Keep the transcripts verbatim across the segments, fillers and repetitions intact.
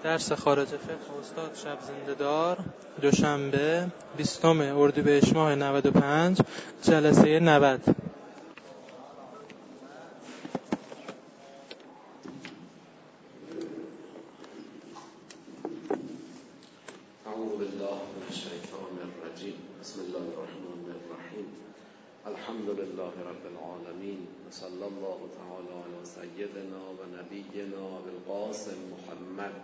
درس خارج فقه استاد شب زنده‌دار، دوشنبه بیستم اردیبهشت ماه نود و پنج، جلسه نود. اعوذ بالله من الشیطان الرجیم. بسم الله الرحمن الرحیم. الحمد لله رب العالمین و صلی الله تعالی علی سیدنا و نبینا بالقاسم محمد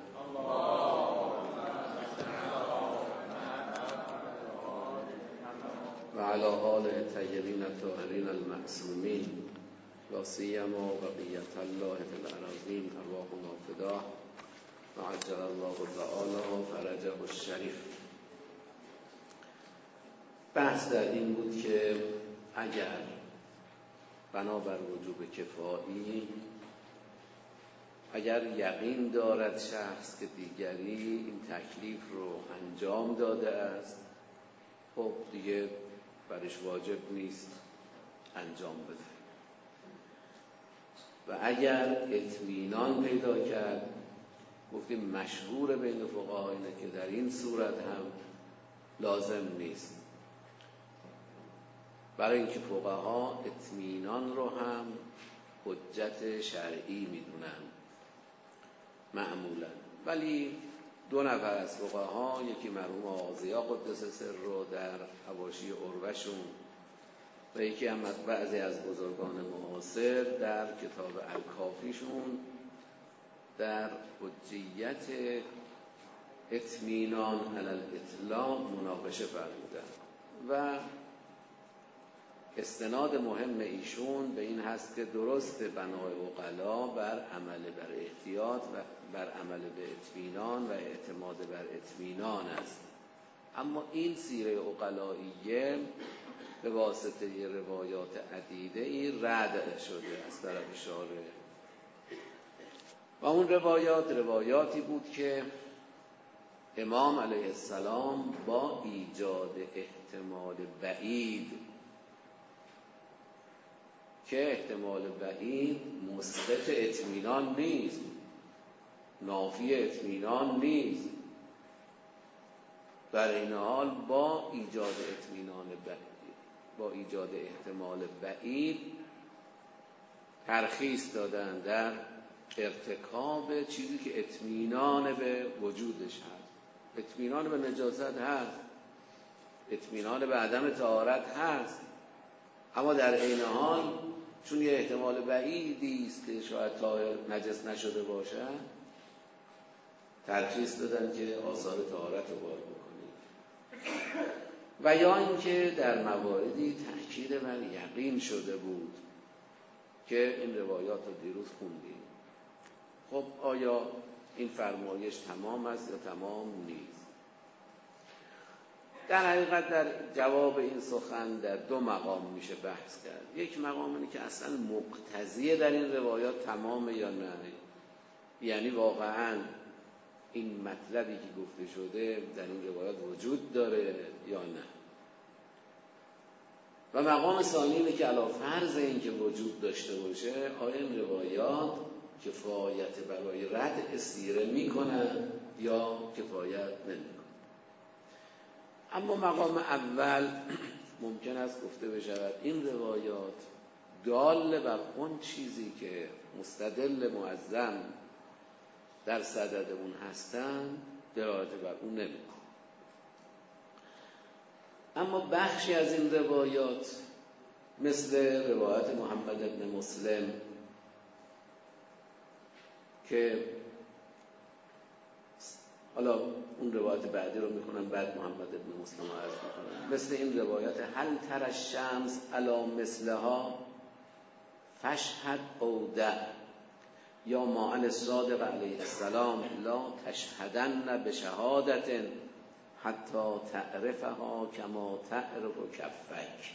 و علی آله الطیبین الطاهرین المعصومین لا سیما بقیة الله فی الارضین ارواحنا فداه و عجل الله تعالی فرجه الشریف. بحث در این بود که اگر بنابر وجوب کفایی، اگر یقین دارد شخص که دیگری این تکلیف رو انجام داده است، خب دیگه برش واجب نیست انجام بده. و اگر اطمینان پیدا کرد، گفتیم مشهور بین فقها اینه که در این صورت هم لازم نیست، برای اینکه فقها اطمینان رو هم حجت شرعی میدونن معمولا. ولی دو نفر از فقها، یکی مرحوم آغازیا قدس سر رو در حواشی عروه‌شون و یکی هم از بعضی از بزرگان معاصر در کتاب الکافیشون، در حجیت اطمینان علی الاطلاق مناقشه فرمودن و استناد مهم ایشون به این هست که درست بنای عقلا بر عمل بر احتیاط و بر عمل به اطمینان و اعتماد بر اطمینان است، اما این سیره عقلاییه به واسطه روایات عدیده ای رد شده از طرف شارع. و اون روایات روایاتی بود که امام علیه السلام با ایجاد احتمال بعید، که احتمال بعید مثبت اطمینان نیست، نافی اطمینان نیست، در این حال با ایجاد اطمینان بعید، با ایجاد احتمال بعید ترخیص دادن در ارتکاب چیزی که اطمینان به وجودش هست. اطمینان به نجاست هست، اطمینان به عدم طهارت هست، اما در عین حال چون یه احتمال بعیدی است که شاید طاهر نجس نشده باشه، ترخیص دادن که آثار طهارت رو وارد بکنید. و یا اینکه در مواردی تأکید بر یقین شده بود که این روایات رو دیروز خوندیم. خب آیا این فرمایش تمام است یا تمام نیست؟ در حقیقت در جواب این سخن در دو مقام میشه بحث کرد. یک مقام اینه که اصلا مقتضیه در این روایات تمامه یا نه، یعنی واقعا این مطلبی که گفته شده در این روایات وجود داره یا نه. و مقام ثانی اینه که علی فرض این که وجود داشته باشه، آیا این روایات کفایت برای رد سیره میکنن یا کفایت نمیکنن. اما مقام اول ممکن است گفته بشود این روایات دال بر اون چیزی که مستدل معظم در صدد اون هستن دلالت بر اون نمیکنه. اما بخشی از این روایات مثل روایت محمد ابن مسلم که حالا اون روایت بعدی رو میکنم بعد محمد ابن مسلم رو عرض میکنم، مثل این روایت هل تر الشمس علی مثلها فشهد او دع، یا ما عن الصادق علیه السلام لا تشهدن بشهادت حتی تعرفها کما تعرف کفک.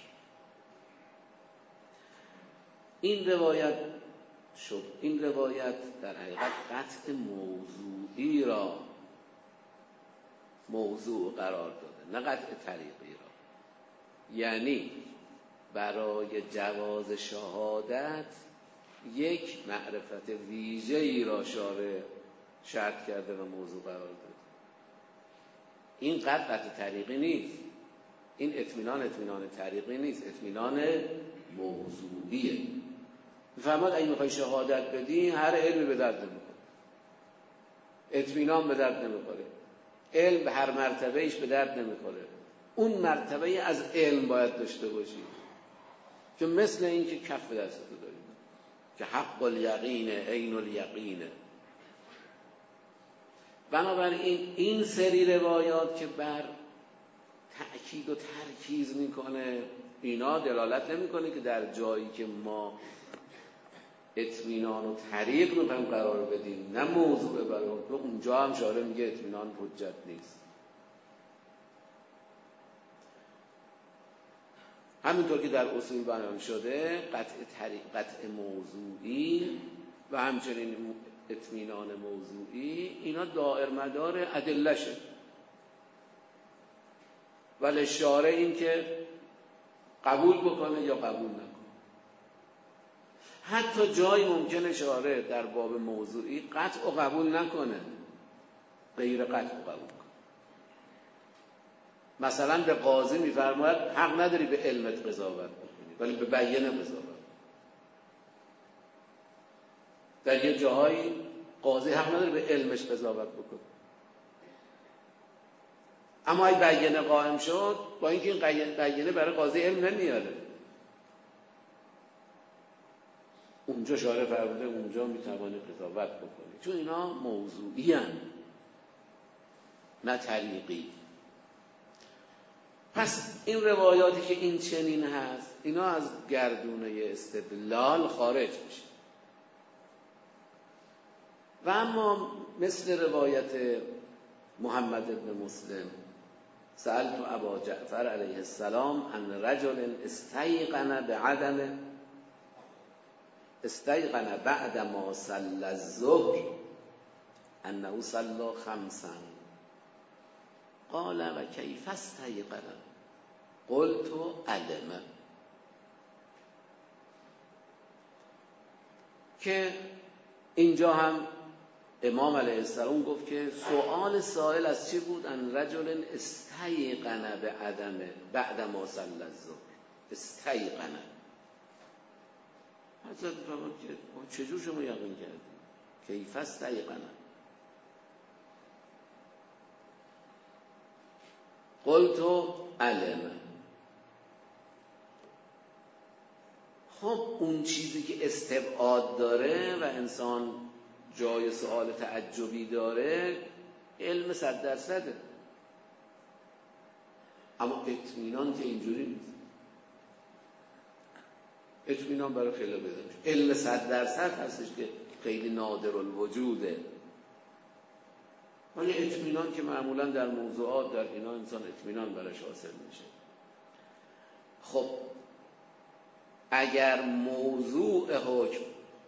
این روایت شد این روایت در حقیقت قطع موضوعی را موضوع قرار داده، نه قطع طریقی را. یعنی برای جواز شهادت یک معرفت ویژه‌ای را شارع شرط کرده و موضوع قرار داده. این قطع قطع طریقی نیست، این اطمینان اطمینان طریقی نیست، اطمینان موضوعیه. میفرماد اگه میخوای شهادت بدی هر علمی به درد نمیخوره، اطمینان به درد نمیخوره، علم به هر مرتبه ایش به درد نمیخوره. اون مرتبه از علم باید داشته باشی که مثل این که کف به دست تو داری، که حق الیقین عین الیقینه. بنابراین این سری روایات که بر تأکید و ترکیز میکنه، اینا دلالت نمیکنه که در جایی که ما اطمینان و طریق میخوایم قرار بدیم نه موضوع برای اونجا هم شارع میگه اطمینان حجت نیست. همینطور که در اصول بیان شده قطع طریق، قطع موضوعی و همچنین اطمینان موضوعی، اینا دائر مدار ادله‌شه. ولی شارع این که قبول بکنه یا قبول نکنه. حتی جای ممکنه شارع در باب موضوعی قطع و قبول نکنه، غیر قطع و قبول کنه. مثلا به قاضی میفرماید حق نداری به علمت قضاوت بکنی ولی به بیانه قضاوت. در یه جاهایی قاضی حق نداره به علمش قضاوت بکنه، اما این بیانه قائم شد، با اینکه این بیانه برای قاضی علم نمیاره، اونجا شارع فرموده اونجا میتوانی قضاوت بکنی، چون اینا موضوعی هستند نه طریقی. پس این روایاتی که این چنین هست اینا از گردونه استدلال خارج میشه. و اما مثل روایت محمد ابن مسلم سألت ابا جعفر علیه السلام عن رجل استیقن بعدم استیقن بعد ما صلى الظهر انه صلى خمسا قال و کیف استیقن قلت علم. که اینجا هم امام علیه السلام گفت که سؤال سائل از چی بود؟ ان رجل استیقن بعدم بعد ما صلى الظهر. استیقن حضرت فرمود که چجور شما یقین کردید؟ کیف استیقن قلت علم. خب اون چیزی که استبعاد داره و انسان جای سؤال تعجبی داره علم صد درصده، اما اطمینان که اینجوری نیست. اطمینان برای خیلی پیدا میشه. علم صد درصد هستش که خیلی نادر الوجوده، ولی اطمینان که معمولا در موضوعات در اینا انسان اطمینان براش حاصل میشه. خب اگر موضوع حکم،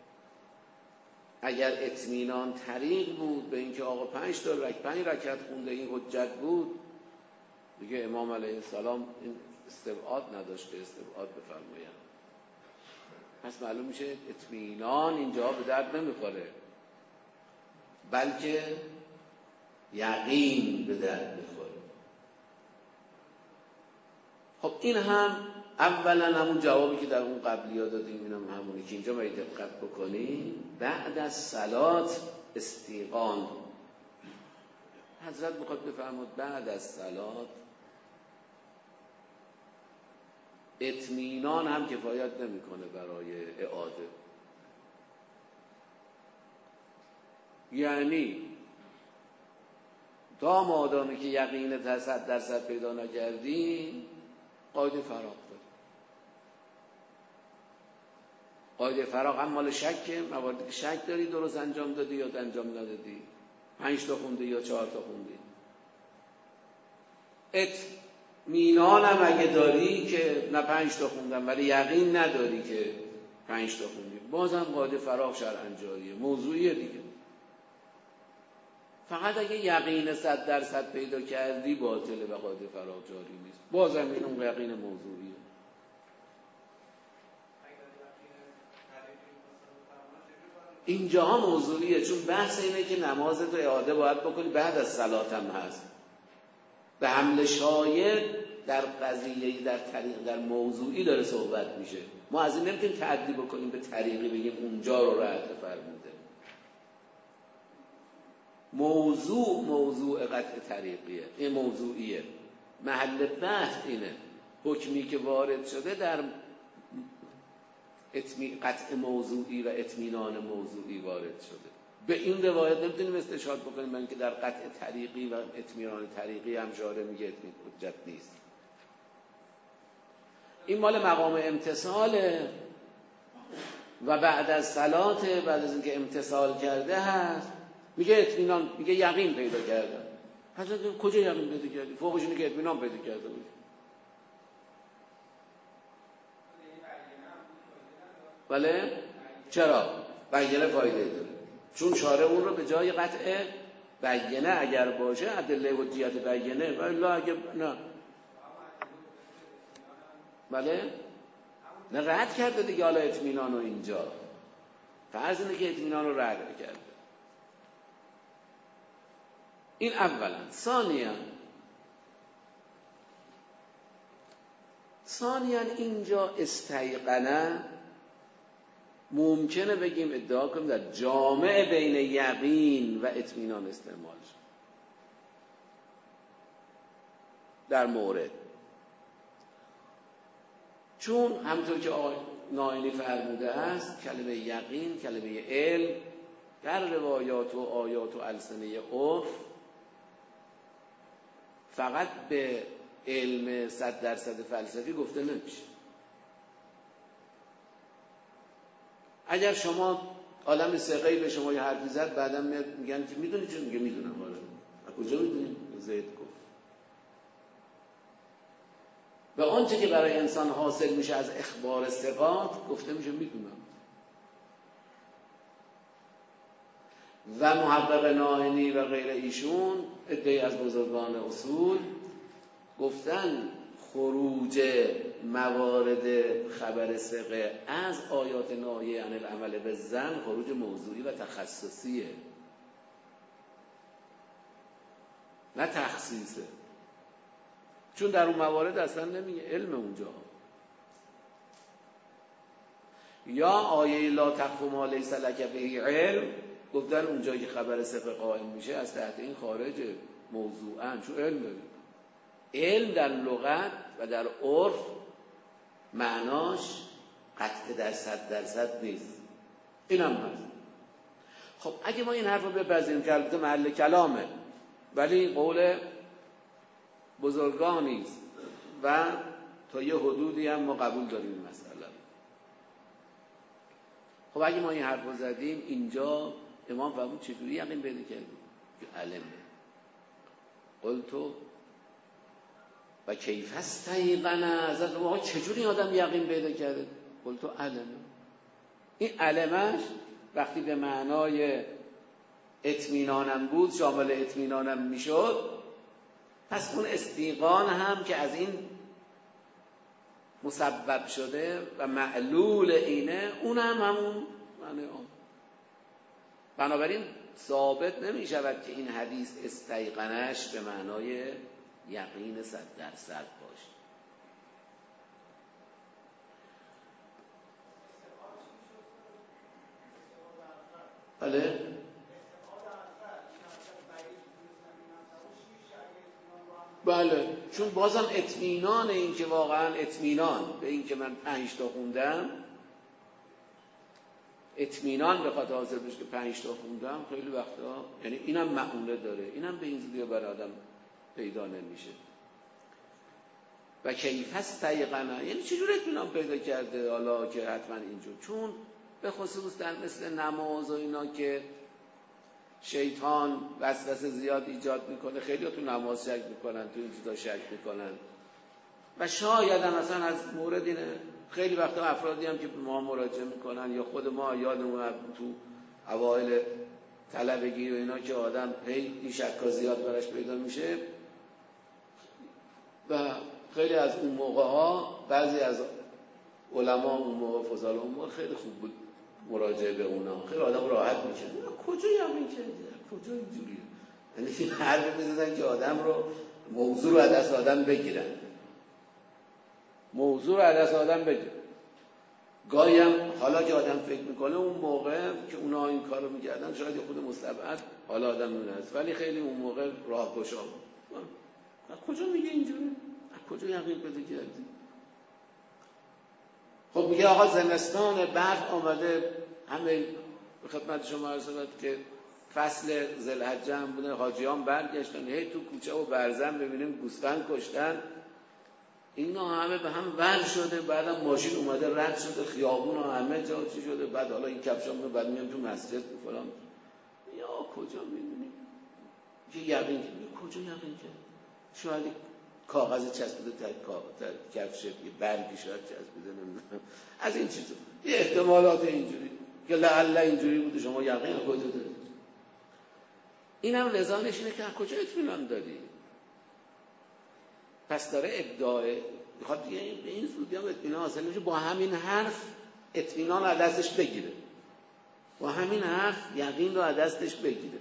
اگر اطمینان طریق بود به اینکه آقا پنج تا رکعت پنج رکعت خونده این حجت بود، دیگه امام علیه السلام این استبعاد نداشت که استبعاد بفرمایند. پس معلوم میشه اطمینان اینجا به درد نمیخوره، بلکه یقین به درد میخوره. خب این هم اولا همون جوابی که در اون قبلی ها دادیم، اینم همونی که اینجا باید دقت بکنیم. بعد از صلات استیقان، حضرت میخواد بفرماد بعد از صلات اطمینان هم کفایت نمیکنه برای اعاده. یعنی تا مادامی که یقین صد درصد پیدا نکردی قاعده فراغ داری. قاعده فراغ هم مال شکه، مواردی که شک داری درست انجام دادی یا انجام ندادی، پنج تا خوندی یا چهار تا خوندی. اطمینان هم اگه داری که نه پنج تا خوندم ولی یقین نداری که پنج تا خوندی، بازم قاعده فراغ شرعاً جاریه، موضوعیه دیگه. فقط اگه یقین صد درصد پیدا کردی باطله و قاعده فراغ جاری نیست، بازم این اون یقین موضوعیه. اینجاها موضوعیه، چون بحث اینه که نمازت رو اعاده باید بکنی بعد از صلات هم هست. به حمل شاید در قضیه در طریق در موضوعی داره صحبت میشه. ما از این نمیتونیم تعدی بکنیم به طریقی بگیم اونجا رو رد فرموده. موضوع موضوع قطع طریقیه، این موضوعیه. محل بحث اینه حکمی که وارد شده در قطع موضوعی و اطمینان موضوعی وارد شده. به این روایت نمیتونیم استشهاد بکنیم من که در قطع طریقی و اطمینان طریقی هم شارع میگه حجت نیست. این مال مقام امتصاله و بعد از صلات، بعد از اینکه امتصال کرده هست میگه اطمینان، میگه یقین پیدا کردم. حضرت کجا یقین پیدا کردی؟ فوقش اینه که اطمینان پیدا کرده بود. بله؟ چرا؟ بیانه فایده داره. چون شارع اون رو به جای قطع بیانه اگر باشه ادله حجیت بیانه، ولی اگر نه. بله؟ نه رد کرده دیگه. حالا اطمینان رو اینجا فرض اینه که اطمینان رو رد کرده. این اولا. ثانیا ثانیا اینجا استیقنه ممکنه بگیم ادعا کنیم در جامع بین یقین و اطمینان استعمال شد در مورد، چون همونطور که آقای نائینی فرموده است کلمه یقین، کلمه علم در روایات و آیات و السنه عرف فقط به علم صد درصد فلسفی گفته نمیشه. اگر شما عالم سقی به شما یه حرفی زد بعدم میگن که میدونی چون میگه میدونم. آره از کجا میدونی؟ زید گفت. و آنچه که برای انسان حاصل میشه از اخبار ثقات گفته میشه میدونم. و محقق نائینی و غیر ایشون عده‌ای از بزرگان اصول گفتن خروج موارد خبر ثقه از آیات ناهیه عن العمل بالظن خروج موضوعی و تخصصیه، نه تخصیصه. چون در اون موارد اصلا نمیگه علم اونجا. یا آیه لا تقف ما لیس لک به علم گفتن اونجا که خبر ثقه قائم میشه از تحت این خارجه موضوعاً، چون علم داره. علم در لغت و در عرف معناش قطع در صد درصد نیست. این هم هست. خب اگه ما این حرف رو بپذیریم که البته محل کلامه ولی قول بزرگانی است و تا یه حدودی هم ما قبول داریم این مسئله. خب اگه ما این حرف رو زدیم اینجا امام فرمود چجوری یقین پیدا کردیم؟ که علم. قلتو و کیف استیقنه حضرت ما چجوری آدم یقین پیدا کرده؟ قلتو علم. این علمش وقتی به معنای اطمینانم بود شامل اطمینانم میشد، پس اون استیقان هم که از این مسبب شده و معلول اینه اون هم همون معنی آن. بنابراین ثابت نمی شود که این حدیث استیقنش به معنای یقین صد درصد باشه. بله؟ بله، چون بازم اطمینان این که واقعا اطمینان به این که من پنج تا خوندم، اطمینان به خاطر حاضر بشه که پنج تا خوندم خیلی وقتا، یعنی اینم معونه داره، اینم به این زودی برای آدم پیدا نمیشه. و کیف استیقنه یعنی چجور اطمینان پیدا کرده حالا که حتما اینجور؟ چون به خصوص در مثل نماز و اینا که شیطان وسوسه زیاد ایجاد میکنه، خیلی ها تو نماز شک میکنن، تو این چیزا شک میکنن و شاید هم مثلا از مورد اینه خیلی وقتا افرادی هم که به ما مراجعه میکنن یا خود ما یادمون تو اوایل طلبگی و اینا که آدم هی این شکا زیاد براش پیدا میشه و خیلی از اون موقع ها بعضی از علما اون موقع فضال اون موقع خیلی خوب بود مراجعه به اونا، خیلی آدم راحت میشه. کجا یقین کردی؟ کجا اینجوریه؟ یعنی حرف میزدن که آدم رو موضوع رو از دست آدم بگیرن، موضوع رو از دست آدم بگیرن. گاهی هم حالا که آدم فکر میکنه اون موقع که اونا این کارو میکردن شاید خود مستبعد حالا آدم میدونه، ولی خیلی اون موقع راهگشا بود. از کجا میگه اینجوری؟ از کجا یقین پیدا کردی؟ خب میگه آقا زمستان برف آمده، همه به خدمت شما عرض شد که فصل ذوالحجه هم بوده، حاجیان برگشتن، هی تو کوچه و برزن ببینیم گوسفند کشتن، اینا همه به هم ور شده، بعدم ماشین اومده رد شده، خیابون ها همه جا چی شده، بعد حالا این کفشام رو بعد میام تو مسجد فلان. یا کجا میدونی که یقین کنی؟ کجا یقین کنی؟ شاید کاغذ چسبیده تا کفش، یه برگی شاید چسبیده، نمیدونم از این چیزا، یه احتمالات اینجوری که لعل اینجوری بوده، شما یقین کجا دارید؟ اینم رضانش اینه که از کجا اطمینان داری؟ پس داره ادعای میخواد دیگه به این زودی هم اطمینان حاصل میشه، با همین حرف اطمینان رو از دستش بگیره، با همین حرف یقین رو از دستش بگیره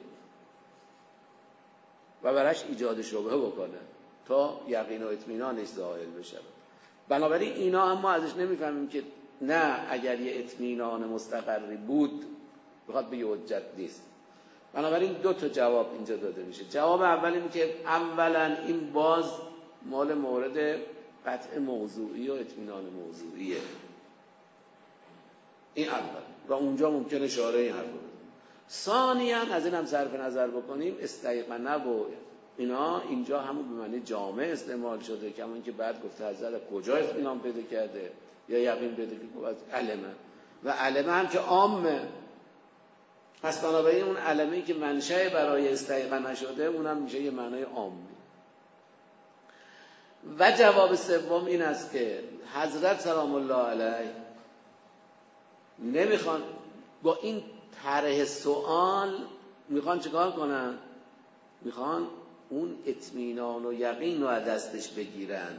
و براش ایجاد شبهه بکنه تا یقین و اطمینانش ظاهر بشه. بنابراین اینا اما ازش نمیفهمیم که نه، اگر یه اطمینان مستقری بود بخواد به یه حجت نیست. بنابراین دو تا جواب اینجا داده میشه. جواب اول این که اولا این باز مال مورد قطع موضوعی و اطمینان موضوعیه، این اول، و اونجا ممکنه اشاره این حرف بزنیم. ثانیاً از این هم صرف نظر بکنیم استیقنه و اینا اینجا همون به معنی جامع استعمال شده، کما اینکه بعد گفته حضرت کجا اطمینان پیدا کرده یا یقین پیدا کرده از علمه، و علمه هم که عامه، پس بنابراین اون علمه‌ای که منشأ برای استیقنه شده اونم میشه یه معنای عامی. و جواب سوم این است که حضرت سلام الله علیه نمیخوان با این طرح سوال میخوان چیکار کنن؟ میخوان اون اطمینان و یقین رو از دستش بگیرن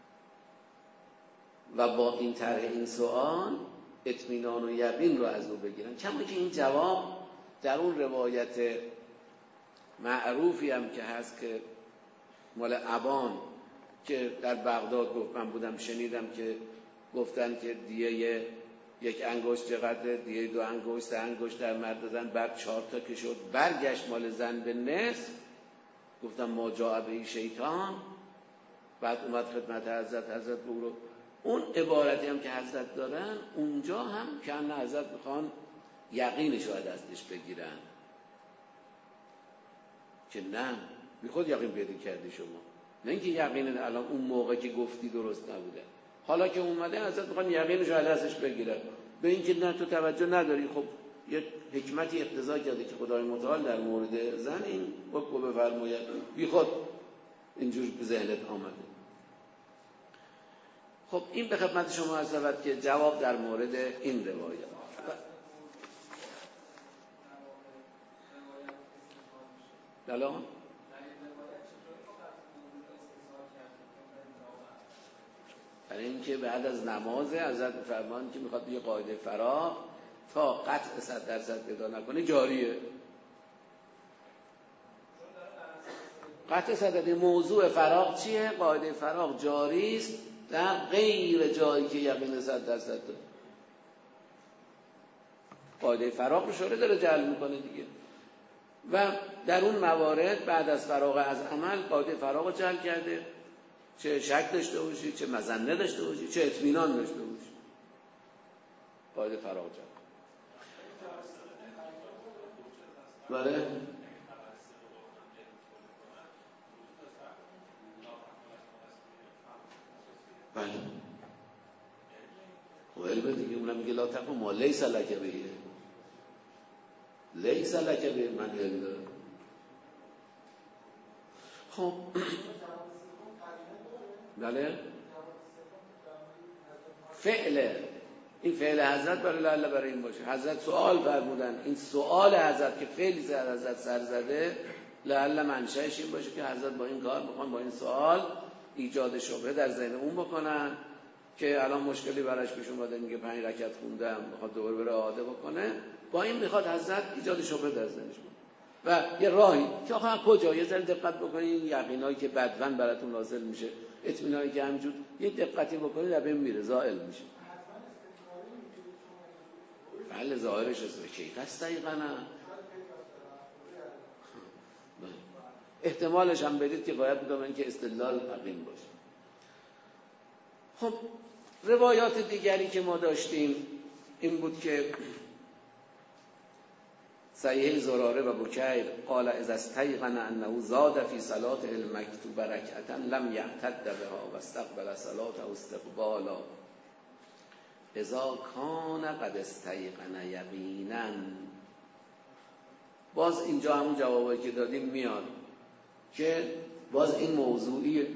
و با این طرح این سوال اطمینان و یقین رو از او بگیرن. کما که این جواب در اون روایت معروفی هم که هست که مال ابان که در بغداد گفت من بودم شنیدم که گفتن که دیه یک انگشت چقدر، دیه دو انگشت، سه انگشت در مرد دادن، بعد چهار تا که شد برگشت مال زن به نصف، گفتم ما جاء به شیطان، بعد اومد خدمت حضرت، حضرت بگو اون عبارتی هم که حضرت دارن اونجا هم که حضرت میخوان یقینش رو از دستش بگیرن که نه میخواد یقین پیدا کردی شما، نه اینکه یقین الان اون موقع که گفتی درست نبوده، حالا که اومده حضرت میخوان یقینش رو از دستش بگیرن، به اینکه نه تو توجه نداری. خب یه حکمتی اقتضا کرده که خدای متعال در مورد زن این حکم بفرماید، بی خود اینجور به ذهنت آمده. خب این به خدمت شما عرض شود که جواب در مورد این روایت. بله برای اینکه بعد از نماز حضرت فرمان که میخواد یه قاعده فراغ تا قطع صد درصد پیدا نکنه جاریه. قطع صد درصد موضوع فراغ چیه؟ قاعده فراغ جاری است در غیر جایی که یقین صد درصد داره. قاعده فراغ رو شوره داره جعل میکنه دیگه، و در اون موارد بعد از فراغ از عمل قاعده فراغ رو جعل کرده، چه شک داشته باشی، چه مظنه داشته باشی، چه اطمینان داشته باشی، قاعده فراغ جعل. بله بله و علمه دیگه، اونم میگه لا تقم ما لیس لک به، لیس لک به من علم داره. خب بله فعل این فعل حضرت برای لعل برای این باشه. حضرت سوال فرمودن، این سوال حضرت که فعلی سر حضرت سر زده لعل منشأش این باشه که حضرت با این کار میخوان با این سوال ایجاد شبهه در ذهن اون بکنن که الان مشکلی براش پیش اومده، میگه پنج رکعت خوندم میخواد دوباره بره عاده بکنه، با این میخواد حضرت ایجاد شبهه در ذهنش کنه. و یه راهی که آخه کجا یه ذره دقت بکنید، یقینایی که بدون براتون نازل میشه، اطمینانی که همینجور یه دقتی بکنید در بین میره، زائل میشه. بله ظاهرش است، کیف است دقیقاً. احتمالش هم بدید که باید بگم اینکه استدلال عقیم باشه. خب روایات دیگری که ما داشتیم این بود که صحیح زراره و بکیر قال اذا استيقن انه زاد في صلاته المكتوبه ركعه لم يعتد بها واستقبل صلاته استقبالا اذا كان قد استيقن یقینا. باز اینجا همون جوابی که دادیم میاد که باز این موضوعیه.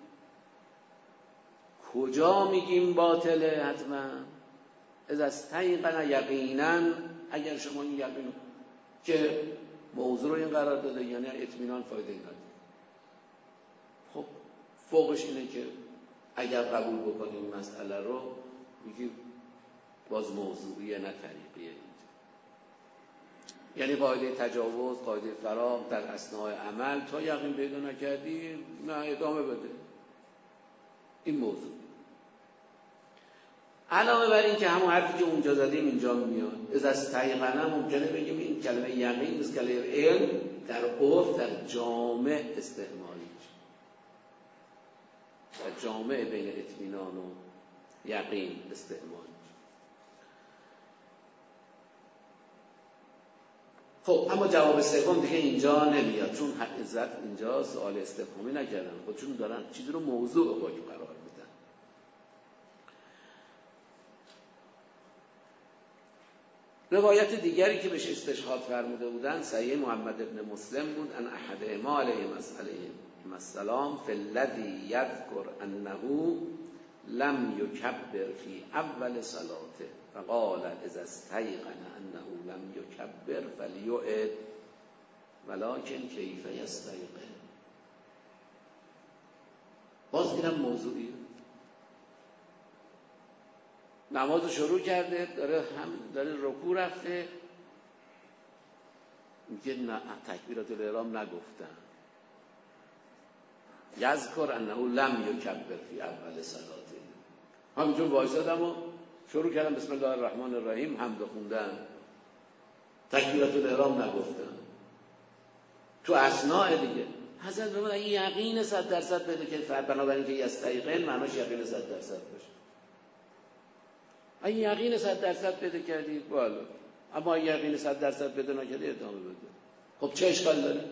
کجا میگیم باطله؟ حتما اذا استيقن یقینا، اگر شما این یقین که موضوع رو این قرار داده یعنی اطمینان فایده نداره. خب فوقش اینه که اگر قبول بکنیم مسئله رو میگیم باز موضوعیه نه طریقیه. یعنی قاعده تجاوز، قاعده فراغ در اثناء عمل تا یقین پیدا نکردی نه ادامه بده. این موضوع علاوه بر این که همون حرفی که اونجا زدیم اینجا میاد. از استیقنه ممکنه بگیم این کلمه یقین مثل کلمه علم در عرف در جامع استعمالی میشه، در جامع بین اطمینان و یقین استعمال میشه. خب اما جواب سوم دیگه اینجا نمیاد، چون حق عزت اینجا سوال استفهامی نکردن، خودشون دارن چیزی رو موضوع خودشون قرار میدن. روایت دیگری که بهش استشهاد فرموده بودن صحیح محمد ابن مسلم بود، ان احدهما علیه السلام فی الذی یذکر انه لم یکبر فی اول صلاته فقال اذا استیقن انه لم یکبر فلیعد ولکن کیف یستیقن. باز اینم موضوعی، نماز شروع کرده داره هم داره رکوع رفته میگه نه تکبیرات الاحرام نگفتن. یذکر انه لم یکبر فی اول صلاته، همینجور وایسادم و شروع کردم بسم الله الرحمن الرحیم حمد خوندن، تکبیرات الاحرام نگفتن تو اثناء دیگه. حضرت فرمود اگه یقین صد درصد بده که بنابراین که یستیقن معناش یقین صد درصد باشه. اگه یقین صد درصد بده کردی بالا، اما اگه یقین صد درصد بده نکردی ادامه بده. خب چه اشکال داره؟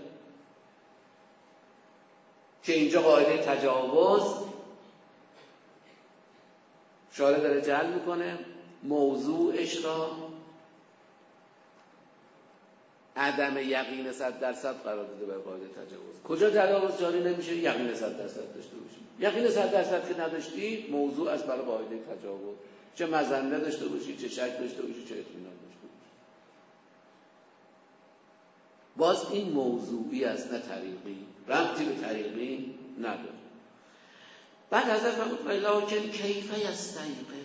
که اینجا قاعده تجاوز شارع داره جلب میکنه موضوعش را عدم یقین صد درصد قرار داده بر قاعده تجاوز. کجا تجاوز جاری نمیشه؟ یقین صد درصد داشته باشی. یقین صد درصد که نداشتی موضوع از برای قاعده تجاوز، چه مظنه داشته باشی، چه شک داشته باشی، چه اطمینان داشته باشی. باز این موضوعی است نه طریقی، ربطی به طریقی نداره. بعد حضرت فرمود ولکن کیف یستیقن،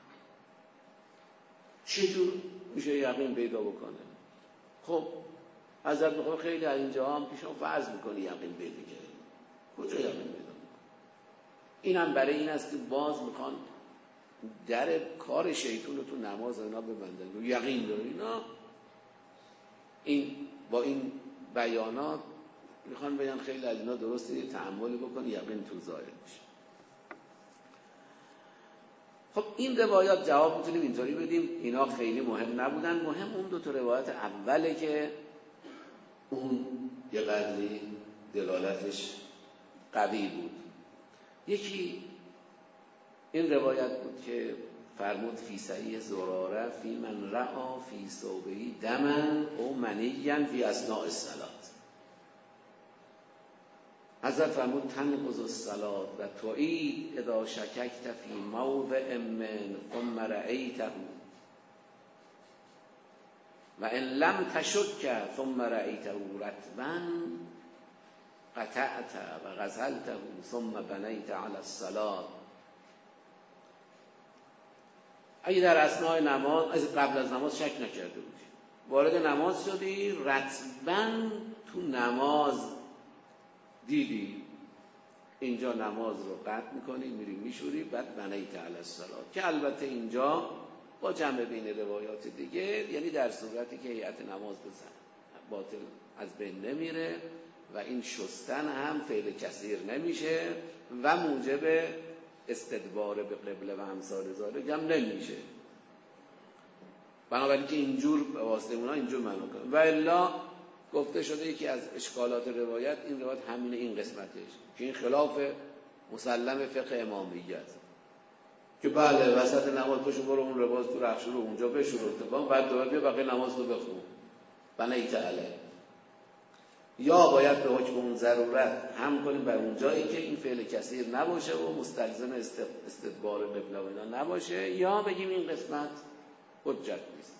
چجور میشه یقین پیدا بکنه؟ خب حضرت میخواد خیلی از اینجا هم پیشم فرض میکنی یقین پیدا کردی، کجا یقین پیدا میکنی؟ این هم برای این است که باز میخوان در کار شیطان رو تو نماز اینا ببندن و یقین داره اینا. این با این بیانات میخوان بگن خیلی از اینا درسته تأملی بکن یقین تو ظاهر میشه. خب این روایات جواب میتونیم اینطوری بدیم اینا خیلی مهم نبودن، مهم اون دو تا روایت اوله که اون یه قدری دلالتش قوی بود. یکی این روایت بود که فرمود فی صحیح زراره فی من رعا فی ثوبهی دمن او منیا فی اثناء الصلاة. حضرت فرمود تنقض الصلاة و تعید اذا شککت فی موضع من ثم رأیته و ان لم تشک ثم رأیته رطبا قطعت و غسلته ثم بنیت علی الصلاة اگه در اثناء نماز، از قبل از نماز شک نکرده بودی، وارد نماز شدی، رتباً تو نماز دیدی اینجا نماز رو قطع میکنی، میری میشوری، بعد بنیت علی الصلاة، که البته اینجا با جمع بین روایات دیگه، یعنی در صورتی که هیئت نماز بزن باطل از بین نمیره و این شستن هم فعل کثیر نمیشه و موجب استدبار به قبله و امثال ذالک هم نمیشه. بنابراین که اینجور به واسطه اونا اینجور معلوم کنه. و الا گفته شده یکی از اشکالات روایت این روایت همین این قسمتش که این خلاف مسلم فقه امامیه است که بله وسط نماز پشو برو اون لباس تو رخش رو اونجا بشور اتفاق، بعد دوباره بیا بقیه نماز رو بخون بنیت علیه. یا باید به حکم اون ضرورت هم کنیم بر اون جایی که این فعل کثیر نباشه و مستلزم استدبار قبله و اینا نباشه، یا بگیم این قسمت حجت نیست.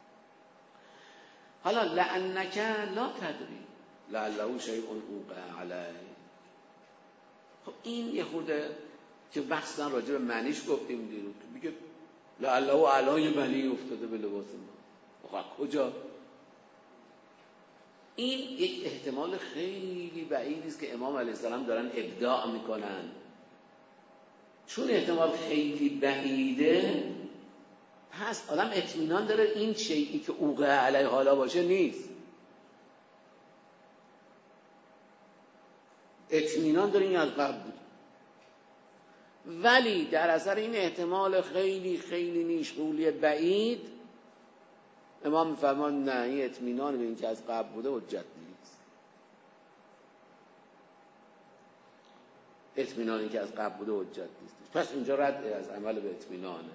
حالا لعنک لا تدری لعله شیء اوقع علیه. خب این یه خورده که بحثا راجع به معنیش گفتیم دیروز، میگه لعله علای بنی افتاده به لباس ما. آخه کجا؟ این یک احتمال خیلی بعیدی است که امام علیه السلام دارن ابداع میکنن. چون احتمال خیلی بعیده، پس آدم اطمینان داره این شیئی که اوقع علیه حالا باشه نیست. اطمینان داره این از قبل بود. ولی در اثر این احتمال خیلی خیلی نیشغولی بعید، امام میفرمان نه، این اطمینان به این که از قبل بوده حجت نیست. اطمینان این که از قبل بوده حجت نیست. پس اینجا رد از عمل به اطمینانه.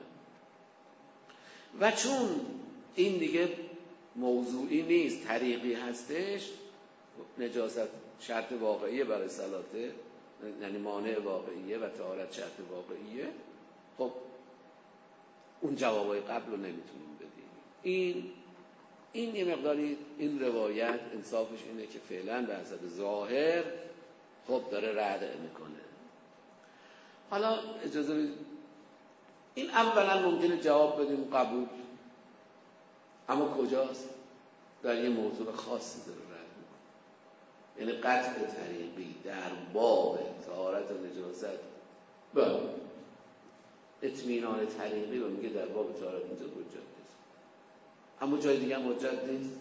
و چون این دیگه موضوعی نیست، طریقی هستش، نجاست شرط واقعیه برای صلاته، یعنی مانع واقعیه و طهارت شرط واقعیه، خب اون جوابای قبل رو نمیتونیم بدیم. این این یه مقداری این روایت انصافش اینه که فعلا به حسب ظاهر خب داره رد میکنه. حالا اجازه بدید این اولا ممکنه جواب بدیم قبول، اما کجاست؟ در یه موضوع خاصی داره رد میکنه، یعنی قطع طریقی در باب طهارت و نجاست. بله اطمینان طریقی رو میگه در باب طهارت و نجاست حجت نیست، اما جای دیگه هم حجت نیست.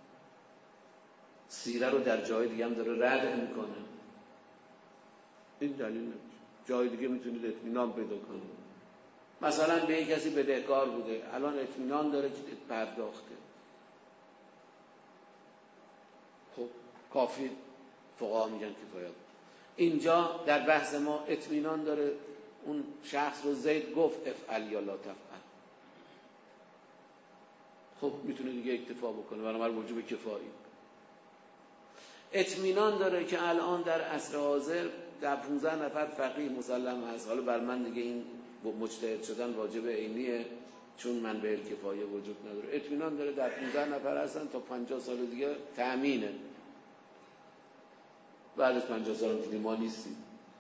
سیره رو در جای دیگه هم داره رد میکنه. این دلیل نمیشه. جای دیگه میتونید اطمینان پیدا کنید. مثلا به یک کسی بدهکار بوده، الان اطمینان داره که پرداخته، خب کافی، فقها میگن کفایت. اینجا در بحث ما اطمینان داره اون شخص رو زید گفت افعل یا لا تفعل، خب میتونه دیگه اکتفا بکنه، بنابراین وجوب کفایی. اطمینان داره که الان در عصر حاضر در پانزده نفر فقیه مسلم هست، حالا بر من دیگه این مجتهد شدن واجب عینیه چون من به کفایه وجود نداره. اطمینان داره در پانزده نفر هستن تا پنجاه سال دیگه تأمینه، بعد از پنجاه سال دیگه ما نیستیم.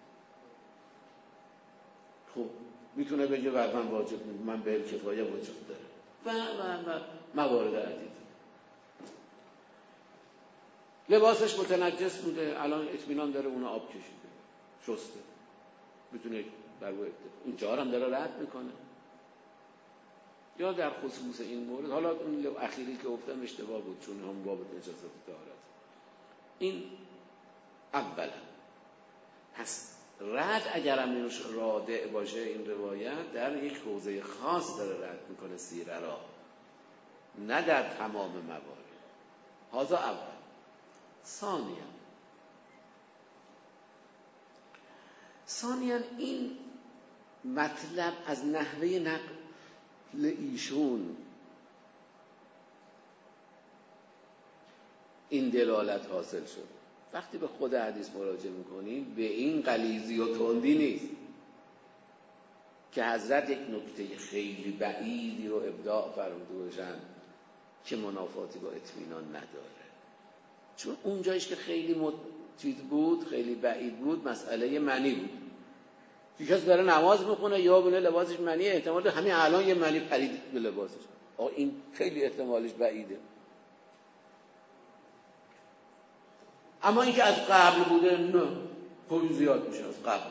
خب میتونه بگه بر من واجب نیست، من به کفایه وجود داره و و و موارد عدید. لباسش متنجس بوده، الان اطمینان داره اونو آب کشیده شسته، میتونه بر او اکتفا. اینجا هم داره رد میکنه. یا در خصوص این مورد، حالا اون اخیری که گفتم اشتباه بود چون هم باب نجاست طهارت. این اولا. پس رد اگر هم اینوش رادع باشه این روایت، در یک حوزه خاص داره رد میکنه سیره را، نه در تمام موارد. هذا اول. ثانیا ثانیا این مطلب از نحوه نقل ایشون این دلالت حاصل شد. وقتی به خود حدیث مراجعه میکنیم به این غلیظی و تندی نیست که حضرت یک نکته خیلی بعیدی رو ابداع فرموده باشن که منافاتی با اطمینان نداره. چون اونجایش که خیلی مد... چیز بود، خیلی بعید بود، مسئله معنی بود. یکی کس داره نماز میخونه یا بونه لباسش منی، احتمال همین الان یه منی پرید به لباسش. آقا این خیلی احتمالش بعیده. اما اینکه از قبل بوده نه، خیلی زیاد میشه از قبل.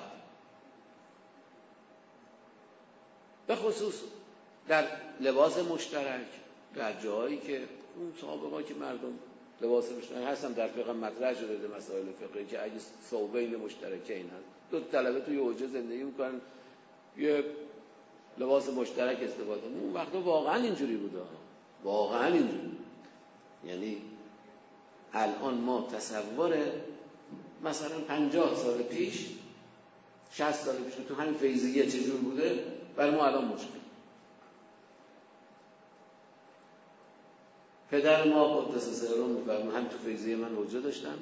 به خصوص در لباس مشترک، در جایی که اون سابقا که مردم لباس مشترک هستن در فقه مطرح شده، در مسائل فقهی که اگه ثوبین مشترکین هست، دو طلبه توی حوزه زندگی میکنن یه لباس مشترک استفاده میکنن، اون وقتا واقعا اینجوری بوده، واقعا اینجوری. یعنی الان ما تصور مثلا پنجاه سال پیش، شصت سال پیش تو همین فیضیه چجور بوده برای ما الان مشکل. پدر ما قدس سرهم میفرمون هم تو فیضیه من حجره داشتم،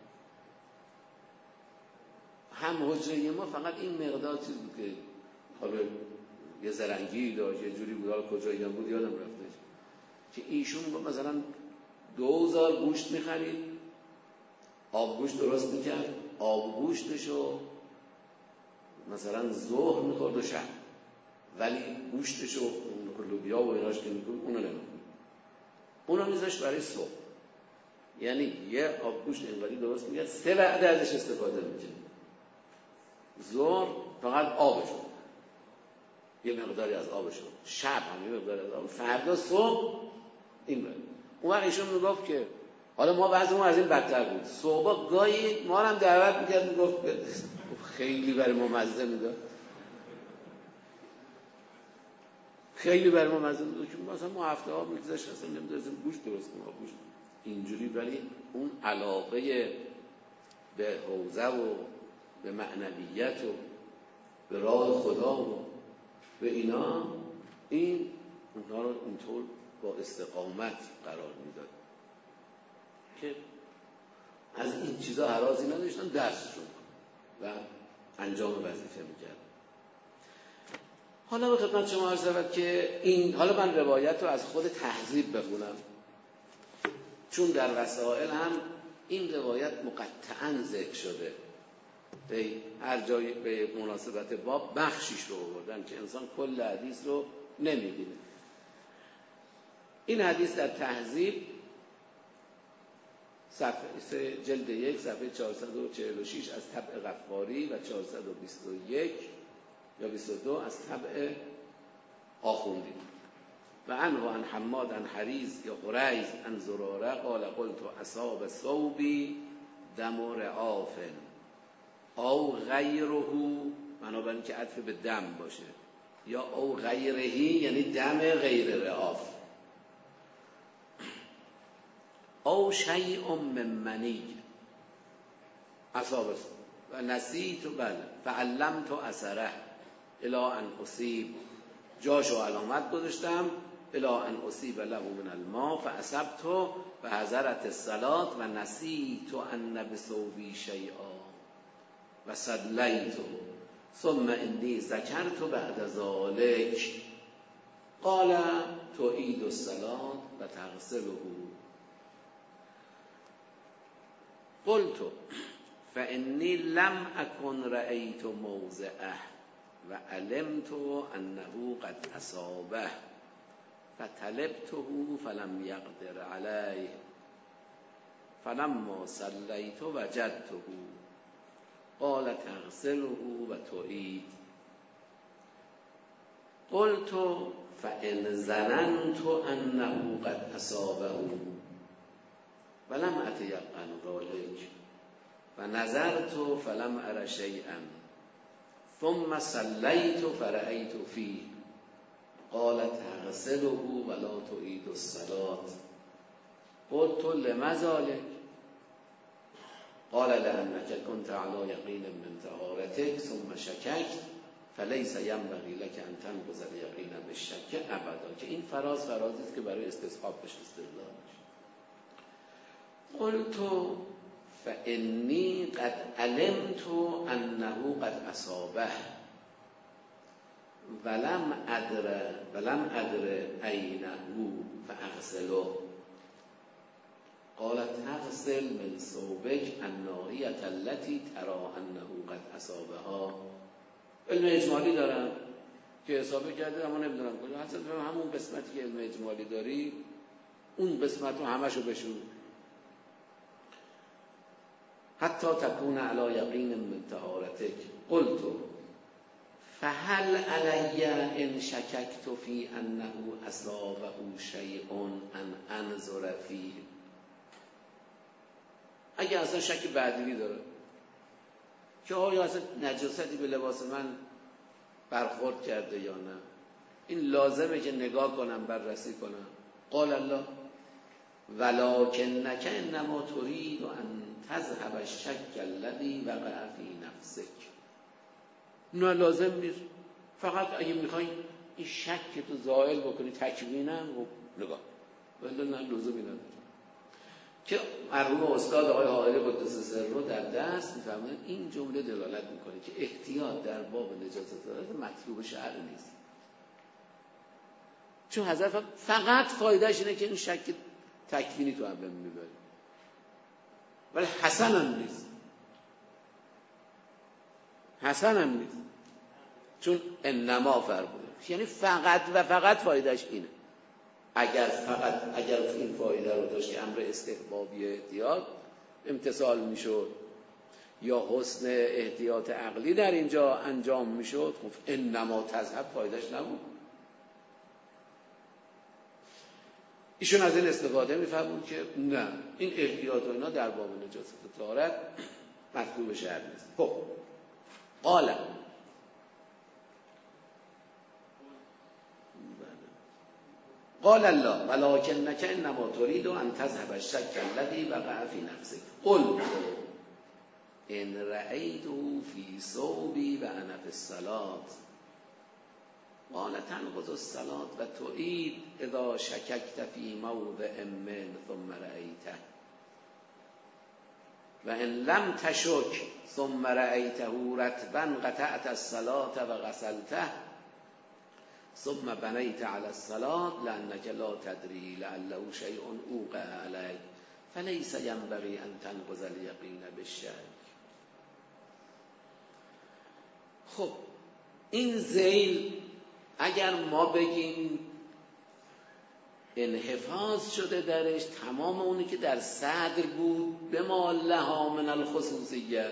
هم حجره ما فقط این مقدار چیز بود که حالا یه زرنگی داشت، یه جوری بود، حالا کجایی هم بود یادم رفته، که ایشون مثلا دوزار گوشت میخرید، آب گوشت درست میکرد، آب گوشتشو مثلا ظهر میخورد و شب، ولی گوشتشو لوبیا و ایناش که میکنه اونو نمیکنه، اونو میذاشت برای صبح. یعنی یه آب گوشت اینقدی درست میکرد، سه وعده ازش استفاده میکرد. ظهر فقط آبشو، یه مقداری از آبشو، شب هم یه مقداری از آب، فردا صبح این بود. اون وقت ایشون میگفت که حالا ما وضعمون از این بدتر بود، صبح گاهی ما هم دعوت میکرد، میگفت خیلی برای ما مزه میداد، خیلی برای ما مزه میداد که مثلا ما هفته ها میگذاشت اصلا نمیدازیم گوشت درست کنیم، گوشت اینجوری. ولی اون علاقه به حوزه و به معنویت و به راه خدا و به اینا، این اونها رو اینطور با استقامت قرار میداد که از این چیزا حرازی نداشتن، درسشون و انجام وظیفه میکرد. حالا به خدمت شما عرض شود که این، حالا من روایت رو از خود تهذیب بخونم، چون در وسائل هم این روایت مقطعاً ذکر شده، به هر جایی به مناسبت باب بخشیش رو آوردن که انسان کل حدیث رو نمیبینه. این حدیث در تهذیب صفحه جلد یک صفحه چهارصد و چهل و شش از طبع غفاری و چهارصد و بیست و یک یا بیست و دو از طبع آخوندی. و عنه عن حماد عن حریز یا حریز عن زراره قال قلت اصاب ثوبی دم رعاف او غیره، بنابراین که عطف به دم باشه، یا او غیرهی یعنی دم غیر رعاف، او شیء من منی اصاب و نسیت بل فعلمت اثره الی ان اصیب، جاشو علامت گذاشتم الی ان اصیب له من الماء فاصبت و حضرت الصلاه و نسیت ان بثوبی شیئا و صلیت ثم انی ذکرت بعد ذلك قال تعید الصلاه و تغسله. قلت فانی لم اکن رأیت موضعه و علمت انه قد اصابه فطلبته فلم یقدر علیه فلما صلیت وجدته قال تغسله و تعید. قلت فان ظننت انه قد اصابه ولم اتیقن ذلك و نظرت فلم ار شیئا ثم صلیت فرأیت فیه قال تغسله ولا تعید الصلاة. قلت لما ذلك قال لأنك كنت على يقين من طهارتك ثم شككت فليس ينبغي لك أن تنقض اليقين بالشك ابدا، که این فراز فرازی است که برای استصحاب بشه استدلال میشه. قلت فإني قد علمت أنه قد أصابه ولم أدر ولم أدر أينه فأغسله قال تغسل من ثوبك الناحية التي ترى أنه قد أصابها علم اجمالی دارن که حسابه کرده اما نمیدونم کجا. حضرت همون قسمتی که علم اجمالی داری اون قسمت رو همشو بشون حتی تکون علی یقین من طهارتک. قلت فهل علی ان شککت فی انه اصابه شیء ان انظر فیه. اگه اصلا شک بعدی داره که آیا اصلا نجاستی به لباس من برخورد کرده یا نه، این لازمه که نگاه کنم، بررسی کنم. قال الله ولکنک انما ترید ان تذهب الشک الذی وقع فی نفسک. نه لازم نیست، فقط اگه میخوای این شک که تو زائل بکنی تکوینم و نگاه ولی نه لزومی نداره. که مرحوم استاد آقای حائری قدس سره در دست میفرمایند این جمله دلالت میکنه که احتیاط در باب نجاست طهارت مطلوب شرع نیست، چون حضرت فقط فایدهش اینه که این شک تکوینی تو هم میبری، ولی حسن هم نیست، حسن هم نیست، چون انما فرموده یعنی فقط و فقط فایدهش اینه. اگر فقط اگر این فایده رو داشت که امر استحبابی احتیاط امتثال میشد یا حسن احتیاط عقلی در اینجا انجام میشد، خب انما تذهب فایدهش نبود. ایشون از این استفاده میفهمون که نه، این احتیاط و اینا در باب نجاست طهارت مطلوب شرع نیست. خب قال قال الله ولکنک انما ترید ان تذهب الشک الذی وقع فی نفسک. قلت ان رأیته فی ثوبی و انا فی الصلاة قال تنقض الصلاة و تعید اذا شککت فی موضع من ثم رأیته و ان لم تشک ثم رأیته رطبا قطعت الصلاة و غسلته ثم بنیت علی الصلاة لانک لا تدری لعله شیء اوقع علیک فلیس ینبغی ان تنقض الیقین بالشک. خب این ذیل اگر ما بگیم انحفاظ شده درش تمام اونی که در صدر بود به ما لها من الخصوصیت،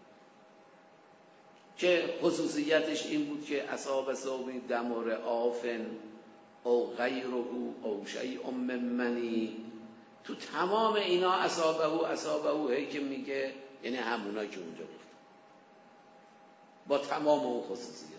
که خصوصیتش این بود که اصاب ثوبی دمر آفن او غیره او شیء من منی، تو تمام اینا اصابه و اصابه و هی که میگه یعنی همونا که اونجا بود با تمام اون خصوصیت.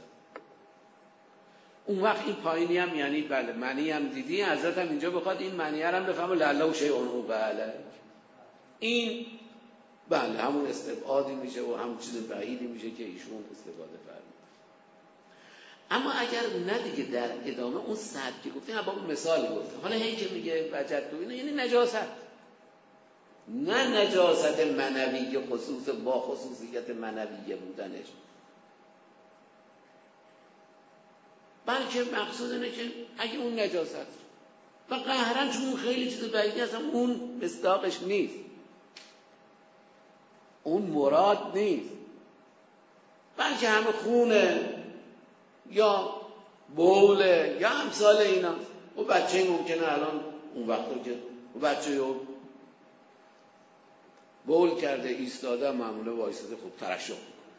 اون وقت این پایینی هم یعنی بله منی هم دیدی، حضرت هم اینجا بخواد این منی هم بفهمه لعله شیء اوقع علیک، این بله همون استبعادی میشه و همون چیز بعیدی میشه که ایشون استفاده فرمود. اما اگر نه دیگه در ادامه اون صد که گفتیم با اون مثال گفته، حالا هی که میگه وجد اینه یعنی نجاست، نه نجاست منوی خصوص با خصوصیت منویه بودنش، بلکه مقصود اینه که اگه اون نجاست و قهرن چون خیلی چیز بعیدی هستم اون مصداقش نیست، اون مراد نیست، بلکه همه خونه یا بوله یا امثال اینا. و بچه ممکنه الان اون وقتا که و بچه رو بول کرده ایستاده معموله وایساده خوب ترشح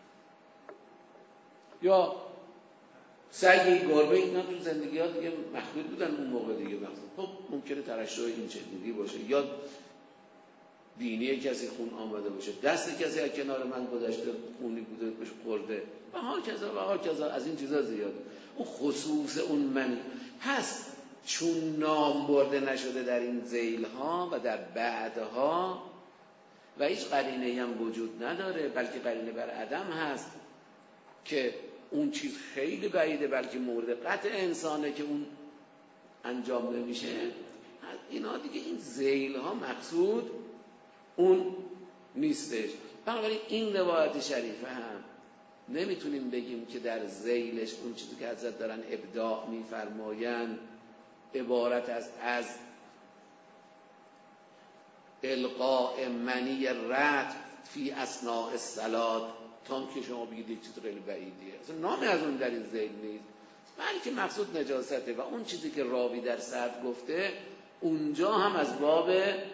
یا سگی گربه اینا تو زندگی ها دیگه مخلوط بودن اون موقع دیگه مخلوط. خب ممکنه ترشح این چنینی باشه یا بینی کسی خون آمده باشه، دست کسی از کنار من گذشته خونی بوده بهش خورده و ها کذا و ها کذا، از این چیزا زیاده. اون خصوص اون منی پس چون نام برده نشده در این ذیل ها و در بعدها و هیچ قرینه‌ای هم وجود نداره، بلکه قرینه بر عدم هست که اون چیز خیلی بعیده، بلکه مورد قطع انسانه که اون انجام نمیشه، اینا دیگه این ذیل ها مقصود اون نیستش. بنابراین این روایت شریفه هم نمیتونیم بگیم که در ذیلش اون چیزی که حضرت دارن ابداع میفرمایند عبارت از از القاء منی رطب فی اثناء الصلاه تا که شما بگید یک چیز خیلی بعیدیه، اصلا نامی از اون در این ذهن نیست، بلکه مقصود نجاسته و اون چیزی که راوی در صدر گفته اونجا هم از باب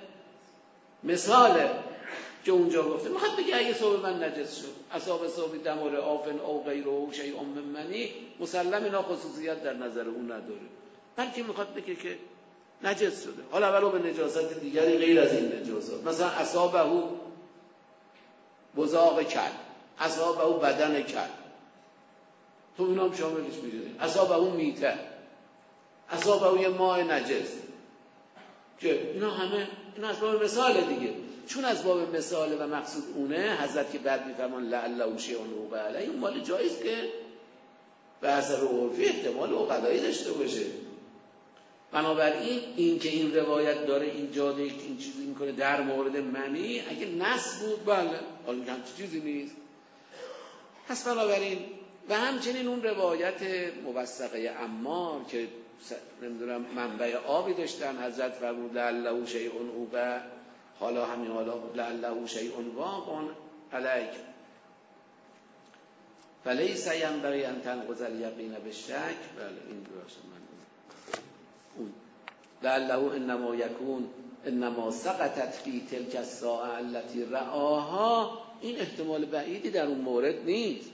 مثاله که اونجا گفته میخواد بگه اگه ثوب من نجس شد، اصاب ثوب دمار آفن او غیره شیء من منی، مسلم اینا خصوصیت در نظر اون نداره، بلکه میخواد بگه که نجس شده. حالا ولو به نجاست دیگری غیر از این نجاسات، مثلا اصابه بزاق کل، اصابه بدن کل، تو اینا هم شاملش میشه، اصابه میته، اصابه یه ماء نجس، که اینا همه اینا از باب مثال دیگه. چون از باب مثاله و مقصود اونه، حضرت که بعد میفرمان لعله شیء وقع علیه، اون مال جایز که به اثر عرفی احتمال عقدایی داشته باشه. بنابراین این که این روایت داره اینجا این چیزی میکنه در مورد منی، اگه نص بود بله، حالا هم چیزی نیست. پس بنابراین و همچنین اون روایت موثقه عمار که نمیدونم منبع آبی داشتن، حضرت فرمود لعله شیء وقع، حالا همین حالا لعله شیء واقع علیک فلیس ینبغی ان تنقض الیقین بالشک. بله این درست من اون لعله انما یکون انما سقطت فی تلک الساعه التي رآها، این احتمال بعیدی در اون مورد نیست.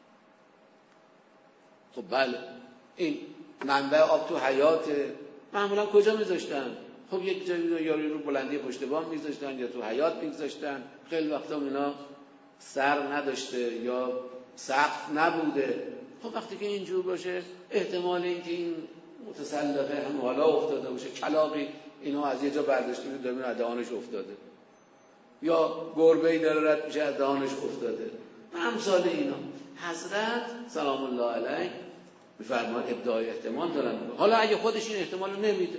خب بله این منبع آب تو حیات معمولا کجا میذاشتن؟ خب یک جایی یا رو بلندی پشت بام میذاشتن یا تو حیات میذاشتن، خیلی وقتا اینا سر نداشته یا سقف نبوده. خب وقتی که اینجور باشه احتمال اینکه این متسلقه هم حالا افتاده باشه، کلاغی اینو از یه جا برداشته میده ببین از دهانش افتاده، یا گربه‌ای داره رد میشه از دهانش افتاده و امثال اینا. حضرت سلام الله علیه میفرمان ابداع احتمال دارن. حالا اگه خودش این احتمال رو نمیده،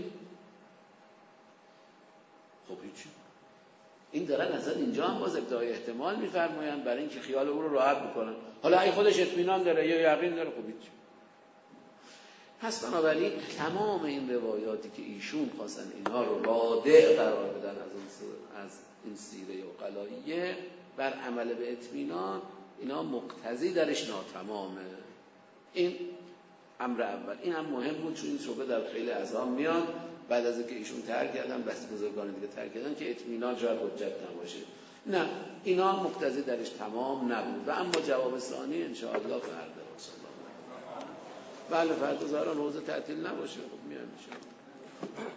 خب هیچی، این دارن اصلا اینجا هم باز ابداع احتمال میفرماین برای اینکه خیال او رو راحت بکنن. حالا اگه خودش اطمینان داره یا یقین داره، خب هیچی. پس بنابراین تمام این روایاتی که ایشون خواستن اینها رو رادع قرار بدن از این از این سیره و قلاییه بر عمل به اطمینان، اینا مقتضی درش ناتمامه. این امر اول. این هم مهم بود چون این شبه در خیلی اذهان میاد بعد از اینکه ایشون ترک کردن، بس بزرگان دیگه ترک کردن که اطمینان شاید حجت نباشه. نه، اینا مقتضی درش تمام نبود. و اما جواب ثانی ان شاء الله فردا بله فردا ظاهرا روز تعطیل نباشه. خب میایم ان شاء الله.